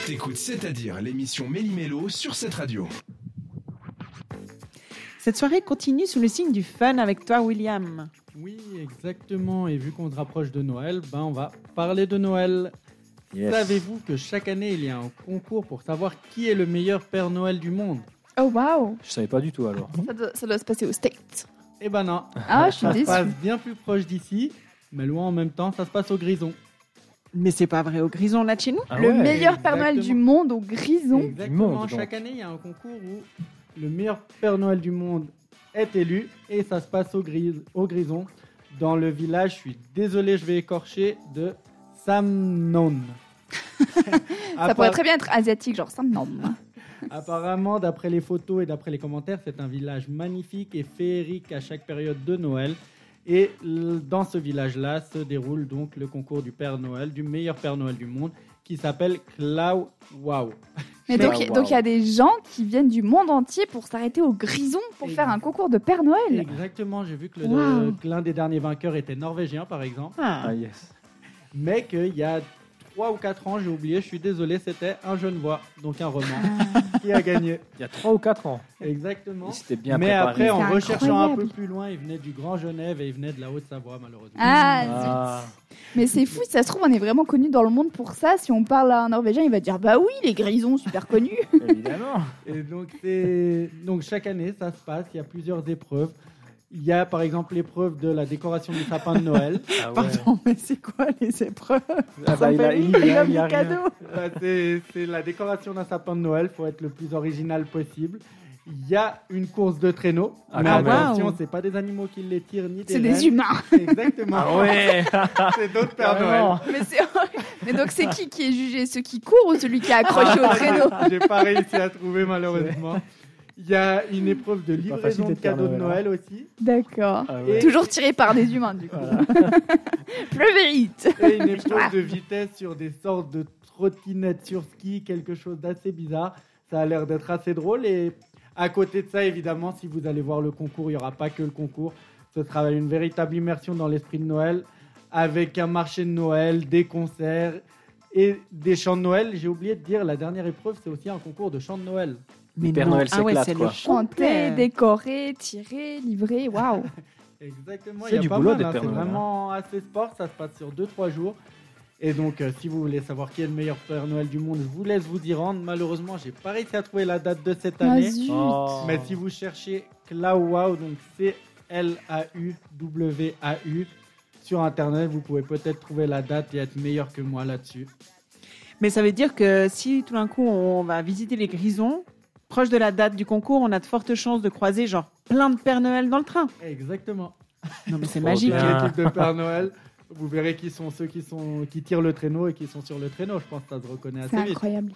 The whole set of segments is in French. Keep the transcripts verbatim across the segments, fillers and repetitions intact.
T'écoutes C'est-à-dire l'émission Méli-Mélo sur cette radio. Cette soirée continue sous le signe du fun avec toi, William. Oui, exactement. Et vu qu'on se rapproche de Noël, ben on va parler de Noël. Yes. Savez-vous que chaque année, il y a un concours pour savoir qui est le meilleur Père Noël du monde? Oh, waouh! Je savais pas du tout alors. Ça doit, ça doit se passer aux States. Eh ben non. Ah, je suis Ça déçue. se passe bien plus proche d'ici, mais loin en même temps, ça se passe au Grison. Mais c'est pas vrai, au Grison là de chez nous? Ah le ouais, meilleur Père Noël exactement. du monde au Grison. Exactement. Du monde, donc. Chaque année, il y a un concours où le meilleur Père Noël du monde est élu et ça se passe au, Gris- au Grison, dans le village, je suis désolé, je vais écorcher, de Samnon. Ça pourrait très bien être asiatique, genre ça, non. Apparemment, d'après les photos et d'après les commentaires, c'est un village magnifique et féerique à chaque période de Noël. Et l- dans ce village-là se déroule donc le concours du Père Noël, du meilleur Père Noël du monde, qui s'appelle Clau Wow. Mais donc, Ah, wow. donc il y a des gens qui viennent du monde entier pour s'arrêter au Grison pour Et- faire un concours de Père Noël. Exactement, j'ai vu que, le- Wow. que l'un des derniers vainqueurs était norvégien, par exemple. Ah. Ah yes. Mais qu'il y a trois ou quatre ans, j'ai oublié, je suis désolé, c'était un Genevois, donc un roman, qui a gagné. Il y a trois ou quatre ans. Exactement. Et c'était bien Mais préparé. après, en C'est recherchant un peu incroyable. plus loin, il venait du Grand Genève et il venait de la Haute-Savoie, malheureusement. Ah, Ah. zut. Mais c'est fou, si ça se trouve, on est vraiment connu dans le monde pour ça. Si on parle à un Norvégien, il va dire bah oui, les Grisons, super connus. Évidemment. Et donc, c'est... donc, chaque année, ça se passe, il y a plusieurs épreuves. Il y a par exemple l'épreuve de la décoration du sapin de Noël. Ah ouais. Pardon, mais c'est quoi les épreuves? Ah Ça bah, me il fait a- rire, il y a- comme il y a des rien. cadeaux. Bah, c'est, c'est la décoration d'un sapin de Noël, il faut être le plus original possible. Il y a une course de traîneau, Ah, mais quand même. attention, Wow. c'est pas des animaux qui les tirent ni des C'est des rennes. humains. Exactement. Ah ouais. C'est d'autres Pères Carrément. Noël. Mais, c'est... Mais donc c'est qui qui est jugé? Ceux qui courent ou celui qui est accroché au traîneau? J'ai pas réussi à trouver malheureusement. Il y a une épreuve de C'est pas livraison facile de d'être Père cadeaux de Noël, Noël aussi. D'accord. Ah Et- ouais. Toujours tiré par des humains du coup. Voilà. Pleuvez vite. Et une épreuve de vitesse sur des sortes de trottinettes sur ski, quelque chose d'assez bizarre. Ça a l'air d'être assez drôle. Et à côté de ça, évidemment, si vous allez voir le concours, il n'y aura pas que le concours. Ce sera une véritable immersion dans l'esprit de Noël, avec un marché de Noël, des concerts et des chants de Noël. J'ai oublié de dire, la dernière épreuve, c'est aussi un concours de chants de Noël. Mais Père non. Noël ah ouais, s'éclate, c'est quoi. le Chanter, complet. décorer, tirer, livrer. Waouh. Exactement, C'est il y a du pas boulot mal, d'être hein, Père c'est Noël, vraiment assez sport, ça se passe sur deux trois jours. Et donc, euh, si vous voulez savoir qui est le meilleur Père Noël du monde, je vous laisse vous y rendre. Malheureusement, j'ai pas réussi à trouver la date de cette Ah, année. zut. Oh. Mais si vous cherchez Clau Wow, donc C L A U W A U, sur Internet, vous pouvez peut-être trouver la date et être meilleur que moi là-dessus. Mais ça veut dire que si tout d'un coup on va visiter les Grisons, proche de la date du concours, on a de fortes chances de croiser genre plein de Père Noël dans le train. Exactement. Non mais c'est Trop magique. bien. L'équipe de Père Noël, vous verrez qui sont ceux qui, sont, qui tirent le traîneau et qui sont sur le traîneau. Je pense que ça se reconnaît C'est assez vite. incroyable.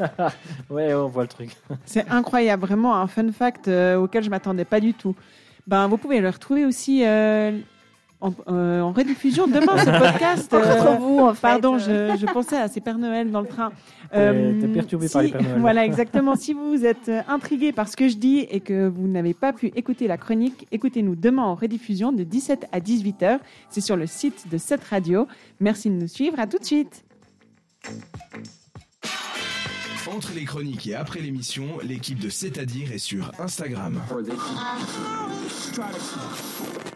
Ouais, on voit le truc. C'est incroyable, vraiment un fun fact euh, auquel je m'attendais pas du tout. Ben, vous pouvez le retrouver aussi euh, en, euh, en rediffusion demain, ce podcast. Entre euh, vous, en fait. Pardon, je, je pensais à ces Pères Noël dans le train. Euh, T'es- t'es perturbé par les Pères Noël. Voilà, exactement. Si vous êtes euh, intrigué par ce que je dis et que vous n'avez pas pu écouter la chronique, écoutez-nous demain en rediffusion de dix-sept à dix-huit heures. C'est sur le site de cette radio. Merci de nous suivre. À tout de suite. Entre les chroniques et après l'émission, l'équipe de C'est-à-dire est sur Instagram.